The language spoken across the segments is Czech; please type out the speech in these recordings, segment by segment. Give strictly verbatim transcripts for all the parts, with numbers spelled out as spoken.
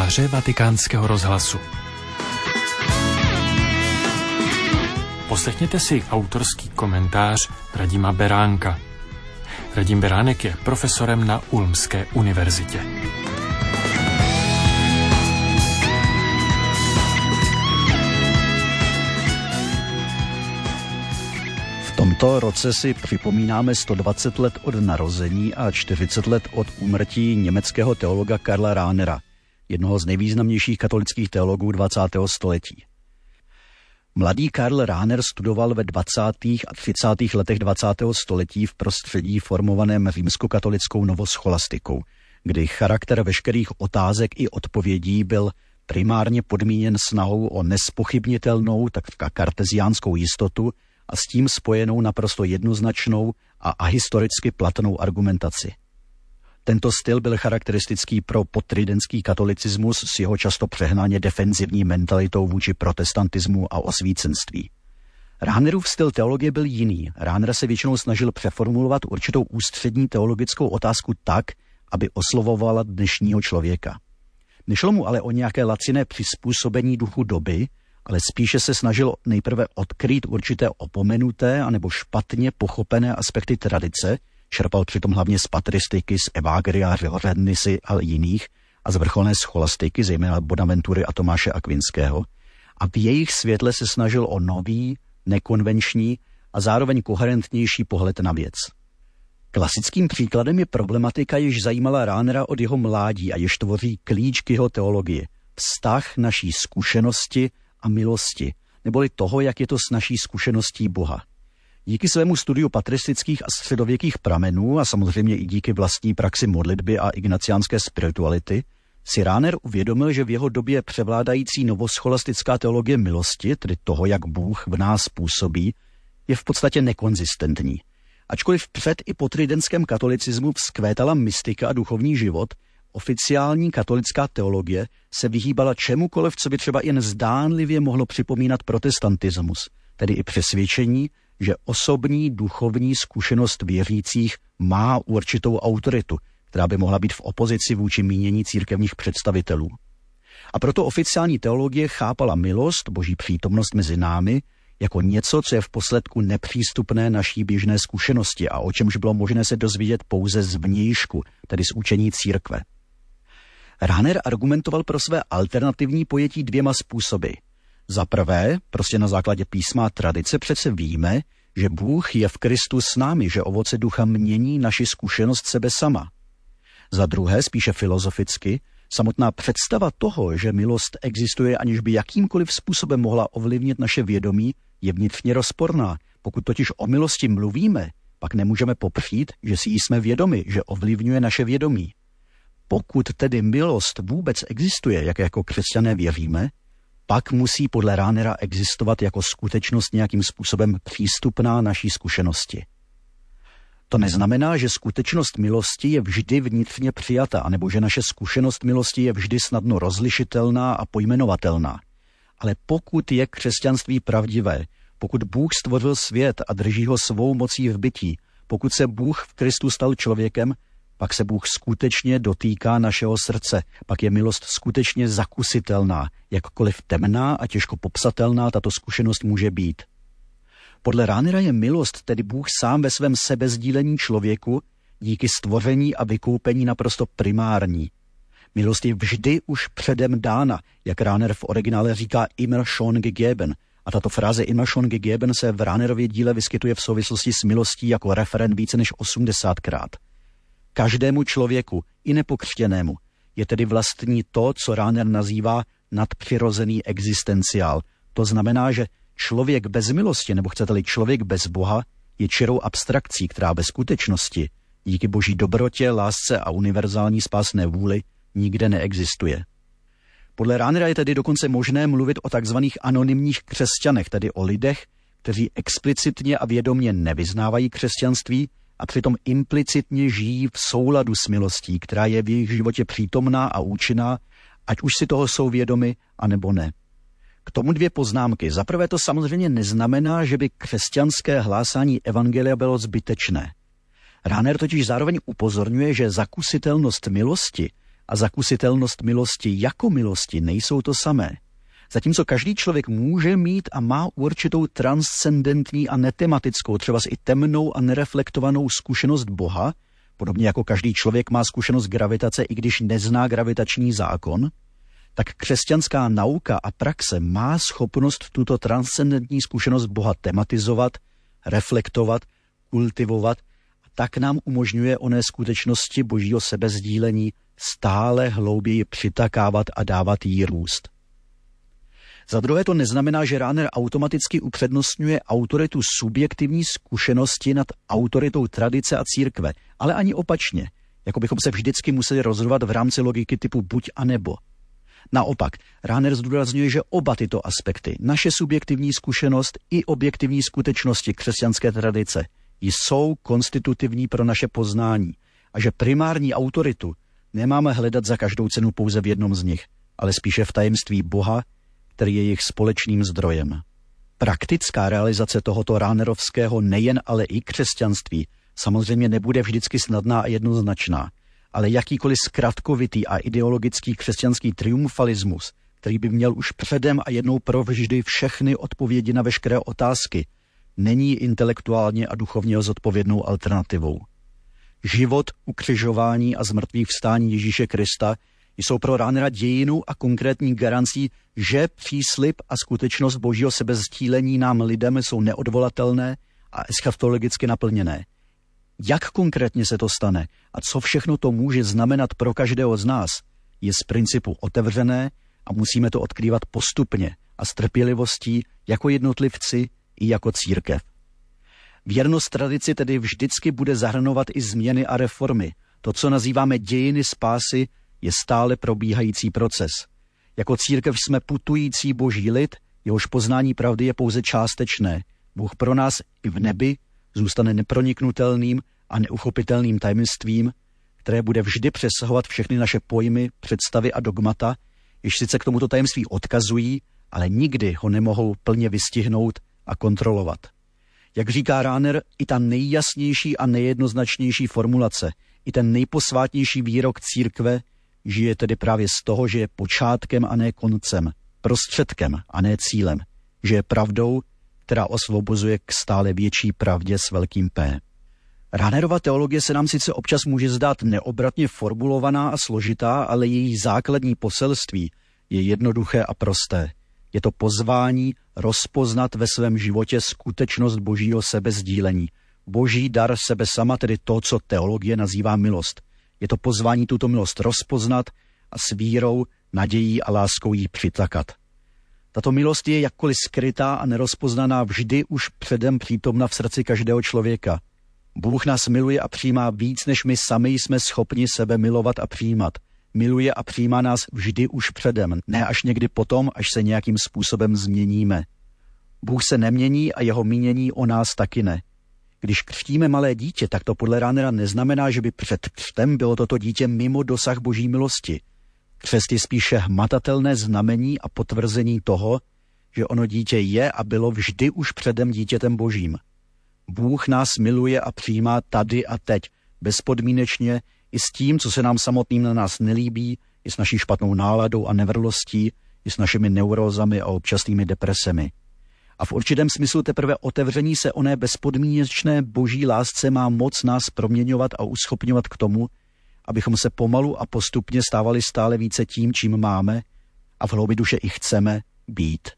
komentáře Vatikánského rozhlasu. Poslechněte si autorský komentář Radima Beránka. Radim Beránek je profesorem na Ulmské univerzitě. V tomto roce si připomínáme sto dvacet let od narození a čtyřicet let od úmrtí německého teologa Karla Rahnera, jednoho z nejvýznamnějších katolických teologů dvacátého století. Mladý Karl Rahner studoval ve dvacátých a třicátých letech dvacátého století v prostředí formovaném římskokatolickou novoscholastikou, kdy charakter veškerých otázek i odpovědí byl primárně podmíněn snahou o nespochybnitelnou, takřka karteziánskou jistotu a s tím spojenou naprosto jednoznačnou a ahistoricky platnou argumentaci. Tento styl byl charakteristický pro potridentský katolicismus s jeho často přehnaně defenzivní mentalitou vůči protestantismu a osvícenství. Rahnerův styl teologie byl jiný. Rahner se většinou snažil přeformulovat určitou ústřední teologickou otázku tak, aby oslovovala dnešního člověka. Nešlo mu ale o nějaké laciné přizpůsobení duchu doby, ale spíše se snažil nejprve odkrýt určité opomenuté anebo špatně pochopené aspekty tradice, čerpal přitom hlavně z patristiky, z Evagria, Reorendisy a jiných a z vrcholné scholastiky, zejména Bonaventury a Tomáše Akvinského, a v jejich světle se snažil o nový, nekonvenční a zároveň koherentnější pohled na věc. Klasickým příkladem je problematika, jež zajímala Rahnera od jeho mládí a jež tvoří klíč k jeho teologii. Vztah naší zkušenosti a milosti, neboli toho, jak je to s naší zkušeností Boha. Díky svému studiu patristických a středověkých pramenů a samozřejmě i díky vlastní praxi modlitby a ignaciánské spirituality si Rahner uvědomil, že v jeho době převládající novoscholastická teologie milosti, tedy toho, jak Bůh v nás působí, je v podstatě nekonzistentní. Ačkoliv před i po tridentském katolicismu vzkvétala mystika a duchovní život, oficiální katolická teologie se vyhýbala čemukoliv, co by třeba jen zdánlivě mohlo připomínat protestantismus, tedy i přesvědčení, že osobní duchovní zkušenost věřících má určitou autoritu, která by mohla být v opozici vůči mínění církevních představitelů. A proto oficiální teologie chápala milost, boží přítomnost mezi námi, jako něco, co je v posledku nepřístupné naší běžné zkušenosti a o čemž bylo možné se dozvědět pouze z vnějšku, tedy z učení církve. Rahner argumentoval pro své alternativní pojetí dvěma způsoby. Za prvé, prostě na základě písma a tradice přece víme, že Bůh je v Kristu s námi, že ovoce ducha mění naši zkušenost sebe sama. Za druhé, spíše filozoficky, samotná představa toho, že milost existuje, aniž by jakýmkoliv způsobem mohla ovlivnit naše vědomí, je vnitřně rozporná. Pokud totiž o milosti mluvíme, pak nemůžeme popřít, že si jí jsme vědomi, že ovlivňuje naše vědomí. Pokud tedy milost vůbec existuje, jak jako křesťané věříme, pak musí podle Rahnera existovat jako skutečnost nějakým způsobem přístupná naší zkušenosti. To neznamená, že skutečnost milosti je vždy vnitřně přijata, anebo že naše zkušenost milosti je vždy snadno rozlišitelná a pojmenovatelná. Ale pokud je křesťanství pravdivé, pokud Bůh stvořil svět a drží ho svou mocí v bytí, pokud se Bůh v Kristu stal člověkem, pak se Bůh skutečně dotýká našeho srdce, pak je milost skutečně zakusitelná, jakkoliv temná a těžko popsatelná tato zkušenost může být. Podle Rahnera je milost, tedy Bůh sám ve svém sebezdílení člověku, díky stvoření a vykoupení naprosto primární. Milost je vždy už předem dána, jak Rahner v originále říká immer schon gegeben, a tato fráze immer schon gegeben se v Rahnerově díle vyskytuje v souvislosti s milostí jako referent více než osmdesátkrát. Každému člověku, i nepokřtěnému, je tedy vlastní to, co Rahner nazývá nadpřirozený existenciál. To znamená, že člověk bez milosti, nebo chcete-li člověk bez Boha, je čirou abstrakcí, která ve skutečnosti, díky boží dobrotě, lásce a univerzální spásné vůli, nikde neexistuje. Podle Rahnera je tedy dokonce možné mluvit o takzvaných anonymních křesťanech, tedy o lidech, kteří explicitně a vědomě nevyznávají křesťanství a přitom implicitně žijí v souladu s milostí, která je v jejich životě přítomná a účinná, ať už si toho jsou vědomi, anebo ne. K tomu dvě poznámky. Za prvé to samozřejmě neznamená, že by křesťanské hlásání evangelia bylo zbytečné. Rahner totiž zároveň upozorňuje, že zakusitelnost milosti a zakusitelnost milosti jako milosti nejsou to samé. Zatímco každý člověk může mít a má určitou transcendentní a netematickou, třeba i temnou a nereflektovanou zkušenost Boha, podobně jako každý člověk má zkušenost gravitace, i když nezná gravitační zákon, tak křesťanská nauka a praxe má schopnost tuto transcendentní zkušenost Boha tematizovat, reflektovat, kultivovat a tak nám umožňuje oné skutečnosti Božího sebezdílení stále hlouběji přitakávat a dávat jí růst. Za druhé to neznamená, že Rahner automaticky upřednostňuje autoritu subjektivní zkušenosti nad autoritou tradice a církve, ale ani opačně, jako bychom se vždycky museli rozhodovat v rámci logiky typu buď a nebo. Naopak, Rahner zdůrazňuje, že oba tyto aspekty, naše subjektivní zkušenost i objektivní skutečnosti křesťanské tradice, jsou konstitutivní pro naše poznání a že primární autoritu nemáme hledat za každou cenu pouze v jednom z nich, ale spíše v tajemství Boha, který je jejich společným zdrojem. Praktická realizace tohoto rahnerovského nejen ale i křesťanství samozřejmě nebude vždycky snadná a jednoznačná, ale jakýkoliv zkratkovitý a ideologický křesťanský triumfalismus, který by měl už předem a jednou provždy všechny odpovědi na veškeré otázky, není intelektuálně a duchovně zodpovědnou alternativou. Život, ukřižování a zmrtvých vstání Ježíše Krista jsou pro Rahnera dějinu a konkrétní garancí, že příslib a skutečnost Božího sebezdílení nám lidem jsou neodvolatelné a eschatologicky naplněné. Jak konkrétně se to stane a co všechno to může znamenat pro každého z nás, je z principu otevřené a musíme to odkrývat postupně a s trpělivostí jako jednotlivci i jako církev. Věrnost tradici tedy vždycky bude zahrnovat i změny a reformy. To, co nazýváme dějiny spásy, je stále probíhající proces. Jako církev jsme putující boží lid, jehož poznání pravdy je pouze částečné. Bůh pro nás i v nebi zůstane neproniknutelným a neuchopitelným tajemstvím, které bude vždy přesahovat všechny naše pojmy, představy a dogmata, jež sice k tomuto tajemství odkazují, ale nikdy ho nemohou plně vystihnout a kontrolovat. Jak říká Rahner, i ta nejjasnější a nejednoznačnější formulace, i ten nejposvátnější výrok církve žije tedy právě z toho, že je počátkem a ne koncem, prostředkem a ne cílem, že je pravdou, která osvobozuje k stále větší pravdě s velkým P. Rahnerova teologie se nám sice občas může zdát neobratně formulovaná a složitá, ale její základní poselství je jednoduché a prosté. Je to pozvání rozpoznat ve svém životě skutečnost Božího sebezdílení. Boží dar sebe sama, tedy to, co teologie nazývá milost. Je to pozvání tuto milost rozpoznat a s vírou, nadějí a láskou jí přitakat. Tato milost je jakkoliv skrytá a nerozpoznaná vždy už předem přítomna v srdci každého člověka. Bůh nás miluje a přijímá víc, než my sami jsme schopni sebe milovat a přijímat. Miluje a přijímá nás vždy už předem, ne až někdy potom, až se nějakým způsobem změníme. Bůh se nemění a jeho mínění o nás taky ne. Když křtíme malé dítě, tak to podle Rahnera neznamená, že by před křtem bylo toto dítě mimo dosah Boží milosti. Křest je spíše hmatatelné znamení a potvrzení toho, že ono dítě je a bylo vždy už předem dítětem Božím. Bůh nás miluje a přijímá tady a teď, bezpodmínečně, i s tím, co se nám samotným na nás nelíbí, i s naší špatnou náladou a nevrlostí, i s našimi neurózami a občasnými depresemi. A v určitém smyslu teprve otevření se oné bezpodmínečné boží lásce má moc nás proměňovat a uschopňovat k tomu, abychom se pomalu a postupně stávali stále více tím, čím máme a v hloubi duše i chceme být.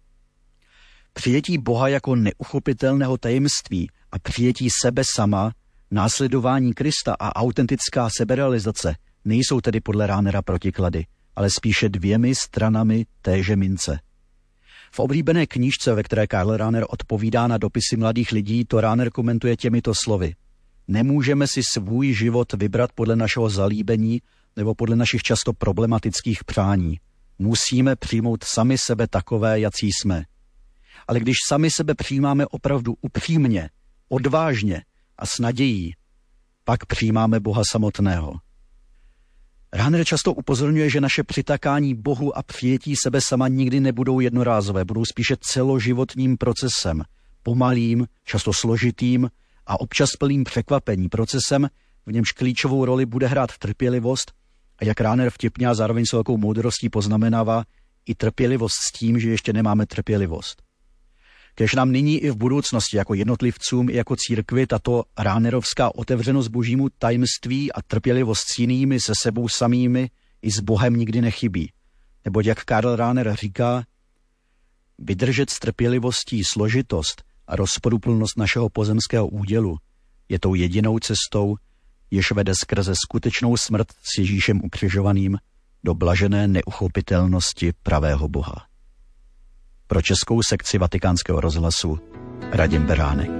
Přijetí Boha jako neuchopitelného tajemství a přijetí sebe sama, následování Krista a autentická seberealizace nejsou tedy podle Rahnera protiklady, ale spíše dvěmi stranami téže mince. V oblíbené knížce, ve které Karl Rahner odpovídá na dopisy mladých lidí, to Rahner komentuje těmito slovy. Nemůžeme si svůj život vybrat podle našeho zalíbení nebo podle našich často problematických přání. Musíme přijmout sami sebe takové, jací jsme. Ale když sami sebe přijímáme opravdu upřímně, odvážně a s nadějí, pak přijímáme Boha samotného. Rahner často upozorňuje, že naše přitakání Bohu a přijetí sebe sama nikdy nebudou jednorázové, budou spíše celoživotním procesem, pomalým, často složitým a občas plným překvapení, procesem, v němž klíčovou roli bude hrát trpělivost A jak Rahner vtipně a zároveň s velkou moudrostí poznamenává, i trpělivost s tím, že ještě nemáme trpělivost. Kéž nám nyní i v budoucnosti jako jednotlivcům i jako církvi tato Rahnerovská otevřenost božímu tajemství a trpělivost s jinými, se sebou samými i s Bohem nikdy nechybí. Neboť jak Karl Rahner říká, vydržet s trpělivostí složitost a rozporuplnost našeho pozemského údělu je tou jedinou cestou, jež vede skrze skutečnou smrt s Ježíšem ukřižovaným do blažené neuchopitelnosti pravého Boha. Pro českou sekci Vatikánského rozhlasu Radim Beránek.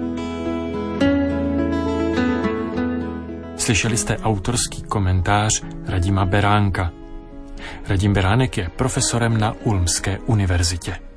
Slyšeli jste autorský komentář Radima Beránka. Radim Beránek je profesorem na Ulmské univerzitě.